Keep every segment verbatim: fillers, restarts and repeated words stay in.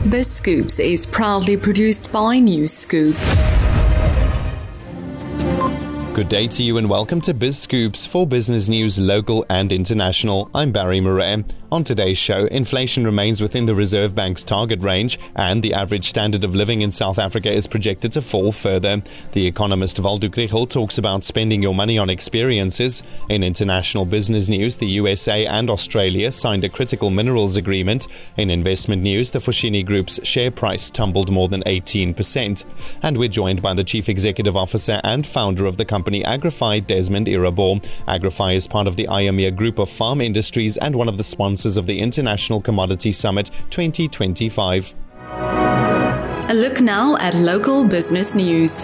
BizScoops is proudly produced by NewsScoop. Good day to you and welcome to BizScoops for business news local and international. I'm Barry Murray. On today's show, inflation remains within the Reserve Bank's target range and the average standard of living in South Africa is projected to fall further. The economist Waldo Krugell talks about spending your money on experiences. In international business news, the U S A and Australia signed a critical minerals agreement. In investment news, the Foschini Group's share price tumbled more than eighteen percent. And we're joined by the Chief Executive Officer and founder of the company Agrify, Desmond Irabor. Agrify is part of the I A M E A group of farm industries and one of the sponsors of the International Commodity Summit twenty twenty-five. A look now at local business news.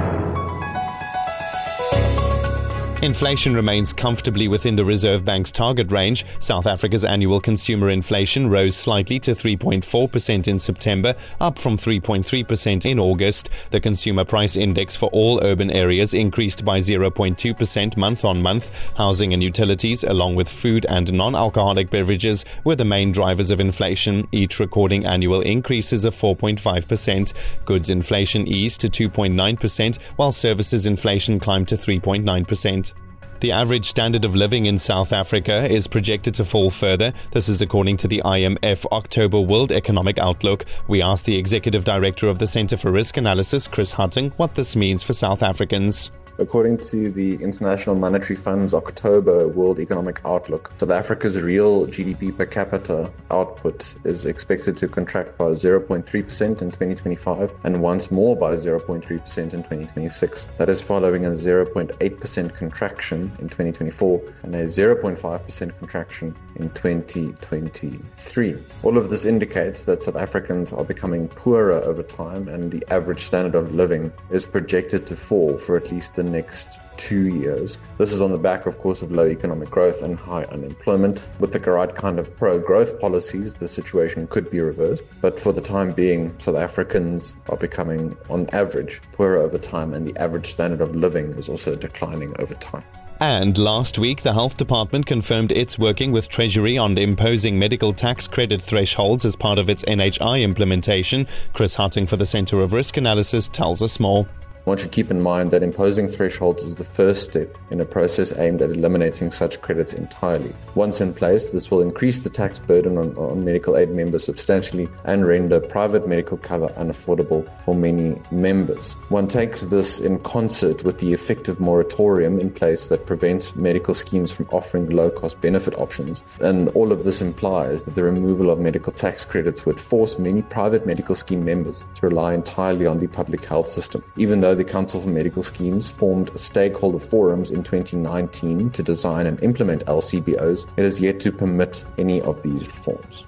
Inflation remains comfortably within the Reserve Bank's target range. South Africa's annual consumer inflation rose slightly to three point four percent in September, up from three point three percent in August. The Consumer Price Index for all urban areas increased by zero point two percent month on month. Housing and utilities, along with food and non-alcoholic beverages, were the main drivers of inflation, each recording annual increases of four point five percent. Goods inflation eased to two point nine percent, while services inflation climbed to three point nine percent. The average standard of living in South Africa is projected to fall further. This is according to the I M F October World Economic Outlook. We asked the Executive Director of the Centre for Risk Analysis, Chris Hutting, what this means for South Africans. According to the International Monetary Fund's October World Economic Outlook, South Africa's real G D P per capita output is expected to contract by zero point three percent in twenty twenty-five and once more by zero point three percent in twenty twenty-six. That is following a zero point eight percent contraction in twenty twenty-four and a zero point five percent contraction in twenty twenty-three. All of this indicates that South Africans are becoming poorer over time and the average standard of living is projected to fall for at least the next two years. This is on the back, of course, of low economic growth and high unemployment. With the right kind of pro-growth policies, the situation could be reversed. But for the time being, South Africans are becoming, on average, poorer over time, and the average standard of living is also declining over time. And last week, the Health Department confirmed it's working with Treasury on imposing medical tax credit thresholds as part of its N H I implementation. Chris Hutting for the Centre of Risk Analysis tells us more. One should keep in mind that imposing thresholds is the first step in a process aimed at eliminating such credits entirely. Once in place, this will increase the tax burden on, on medical aid members substantially and render private medical cover unaffordable for many members. One takes this in concert with the effective moratorium in place that prevents medical schemes from offering low-cost benefit options. And all of this implies that the removal of medical tax credits would force many private medical scheme members to rely entirely on the public health system. Even though the Council for Medical Schemes formed stakeholder forums in twenty nineteen to design and implement L C B Os, it has yet to permit any of these reforms.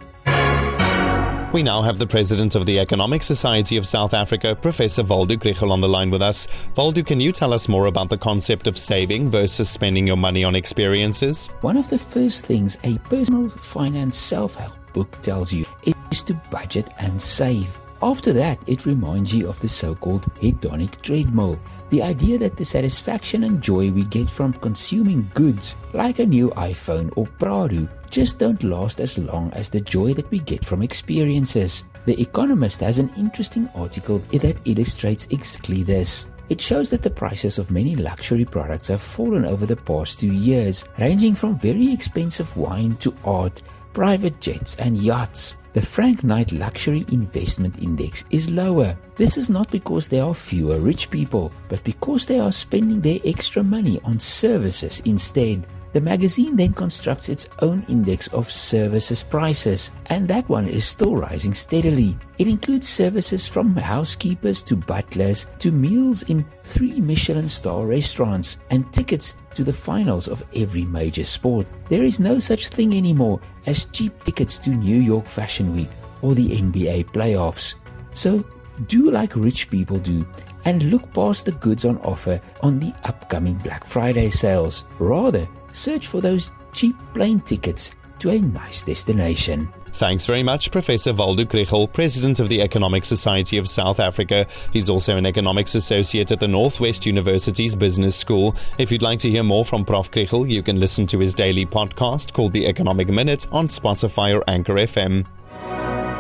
We now have the President of the Economic Society of South Africa, Professor Waldo Krugell, on the line with us. Waldo, can you tell us more about the concept of saving versus spending your money on experiences? One of the first things a personal finance self-help book tells you is to budget and save. After that, it reminds you of the so-called hedonic treadmill, the idea that the satisfaction and joy we get from consuming goods, like a new iPhone or Prado, just don't last as long as the joy that we get from experiences. The Economist has an interesting article that illustrates exactly this. It shows that the prices of many luxury products have fallen over the past two years, ranging from very expensive wine to art, private jets and yachts. The Frank Knight Luxury Investment Index is lower. This is not because there are fewer rich people, but because they are spending their extra money on services instead. The magazine then constructs its own index of services prices, and that one is still rising steadily. It includes services from housekeepers to butlers to meals in three Michelin star restaurants and tickets to the finals of every major sport. There is no such thing anymore as cheap tickets to New York Fashion Week or the N B A playoffs. So do like rich people do and look past the goods on offer on the upcoming Black Friday sales. Rather, search for those cheap plane tickets to a nice destination. Thanks very much, Professor Waldo Krugell, President of the Economic Society of South Africa. He's also an economics associate at the Northwest University's Business School. If you'd like to hear more from Professor Krugell, you can listen to his daily podcast called The Economic Minute on Spotify or Anchor F M.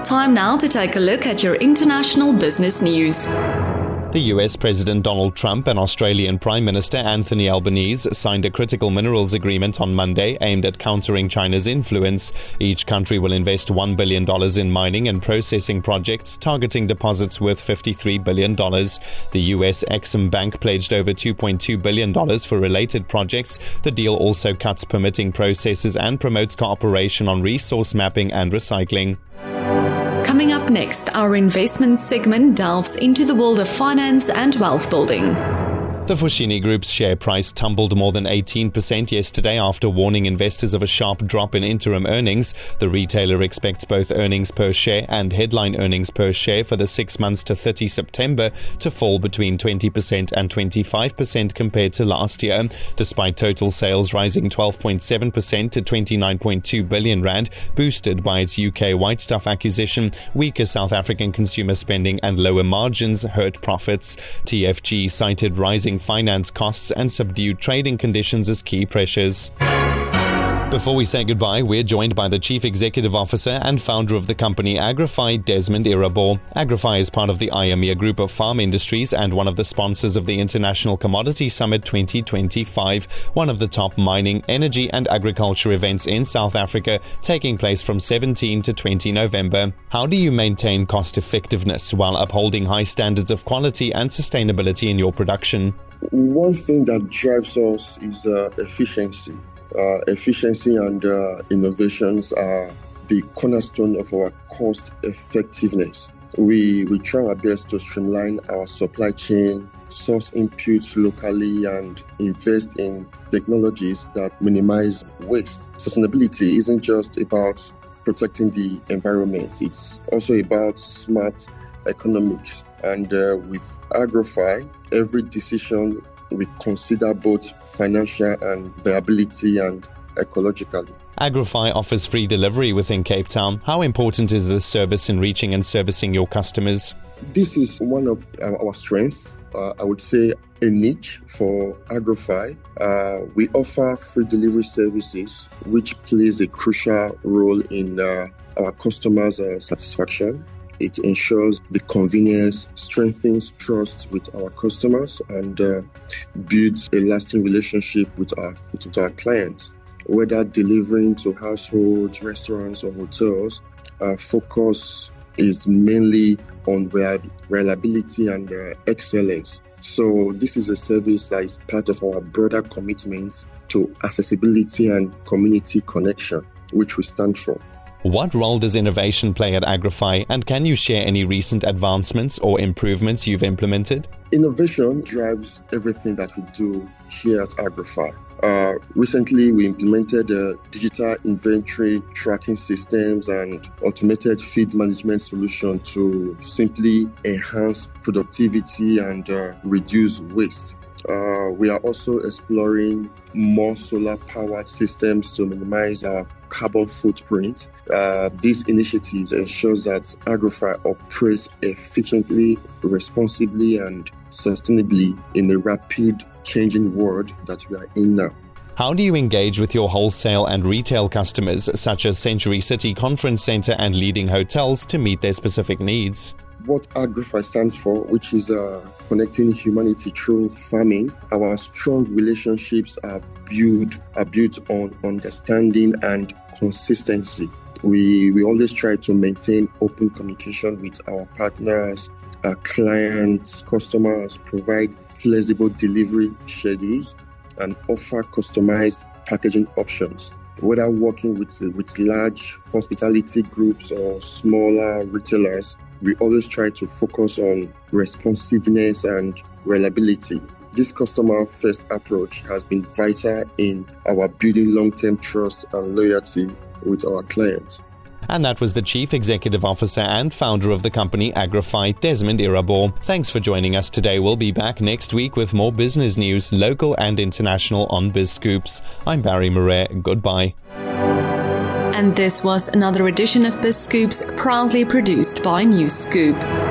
Time now to take a look at your international business news. The U S President Donald Trump and Australian Prime Minister Anthony Albanese signed a critical minerals agreement on Monday aimed at countering China's influence. Each country will invest one billion dollars in mining and processing projects targeting deposits worth fifty-three billion dollars. The U S Exim Bank pledged over two point two billion dollars for related projects. The deal also cuts permitting processes and promotes cooperation on resource mapping and recycling. Coming up next, our investment segment delves into the world of finance and wealth building. The Foschini Group's share price tumbled more than eighteen percent yesterday after warning investors of a sharp drop in interim earnings. The retailer expects both earnings per share and headline earnings per share for the six months to thirtieth September to fall between twenty percent and twenty-five percent compared to last year, despite total sales rising twelve point seven percent to twenty-nine point two billion rand, boosted by its U K White Stuff acquisition. Weaker South African consumer spending and lower margins hurt profits. T F G cited rising finance costs and subdued trading conditions as key pressures. Before we say goodbye, we're joined by the Chief Executive Officer and founder of the company Agrify, Desmond Irabor. Agrify is part of the I A M E A Group of Farm Industries and one of the sponsors of the International Commodity Summit twenty twenty-five, one of the top mining, energy and agriculture events in South Africa, taking place from seventeenth to twentieth November. How do you maintain cost effectiveness while upholding high standards of quality and sustainability in your production? One thing that drives us is uh, efficiency. Uh, efficiency and uh, innovations are the cornerstone of our cost effectiveness. We we try our best to streamline our supply chain, source inputs locally, and invest in technologies that minimize waste. Sustainability isn't just about protecting the environment, it's also about smart economics. And uh, with Agrify, every decision we consider both financial and viability and ecologically. Agrify offers free delivery within Cape Town. How important is this service in reaching and servicing your customers? This is one of our, our strengths. Uh, I would say a niche for Agrify. Uh, we offer free delivery services, which plays a crucial role in uh, our customers' uh, satisfaction. It ensures the convenience, strengthens trust with our customers, and uh, builds a lasting relationship with our, with our clients. Whether delivering to households, restaurants, or hotels, our focus is mainly on reliability and uh, excellence. So this is a service that is part of our broader commitment to accessibility and community connection, which we stand for. What role does innovation play at Agrify, and can you share any recent advancements or improvements you've implemented? Innovation drives everything that we do here at Agrify. Uh, recently, we implemented uh, digital inventory tracking systems and automated feed management solution to simply enhance productivity and uh, reduce waste. Uh, we are also exploring more solar-powered systems to minimize our carbon footprint. Uh, these initiatives ensures that Agrify operates efficiently, responsibly, and sustainably in a rapid changing world that we are in now. How do you engage with your wholesale and retail customers, such as Century City Conference Centre and leading hotels, to meet their specific needs? What Agrify stands for, which is uh, connecting humanity through farming. Our strong relationships are built are built on understanding and consistency. We we always try to maintain open communication with our partners, our clients, customers, provide flexible delivery schedules, and offer customized packaging options. Whether working with with large hospitality groups or smaller retailers, we always try to focus on responsiveness and reliability. This customer-first approach has been vital in our building long-term trust and loyalty with our clients. And that was the Chief Executive Officer and founder of the company Agrify, Desmond Irabor. Thanks for joining us today. We'll be back next week with more business news, local and international, on BizScoops. I'm Barry Murray. Goodbye. And this was another edition of BizScoops, proudly produced by NewsScoop.